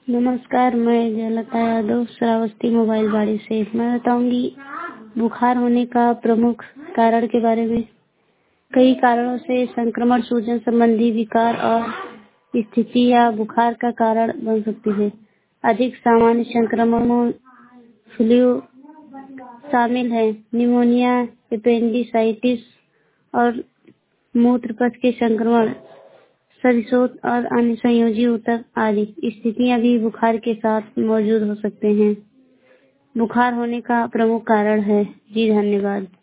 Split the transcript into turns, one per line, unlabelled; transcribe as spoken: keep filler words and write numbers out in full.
नमस्कार, मैं जयलता यादव श्रावस्ती मोबाइल बाड़ी से। मैं बताऊंगी बुखार होने का प्रमुख कारण के बारे में। कई कारणों से संक्रमण, सूजन संबंधी विकार और स्थिति या बुखार का कारण बन सकती है। अधिक सामान्य संक्रमणों फ्लू शामिल है, निमोनिया, एपेंडिसाइटिस और मूत्रपथ के संक्रमण, सरिसोत और अन्य संयोजी ऊतक आदि स्थितियां भी बुखार के साथ मौजूद हो सकते हैं। बुखार होने का प्रमुख कारण है। जी धन्यवाद।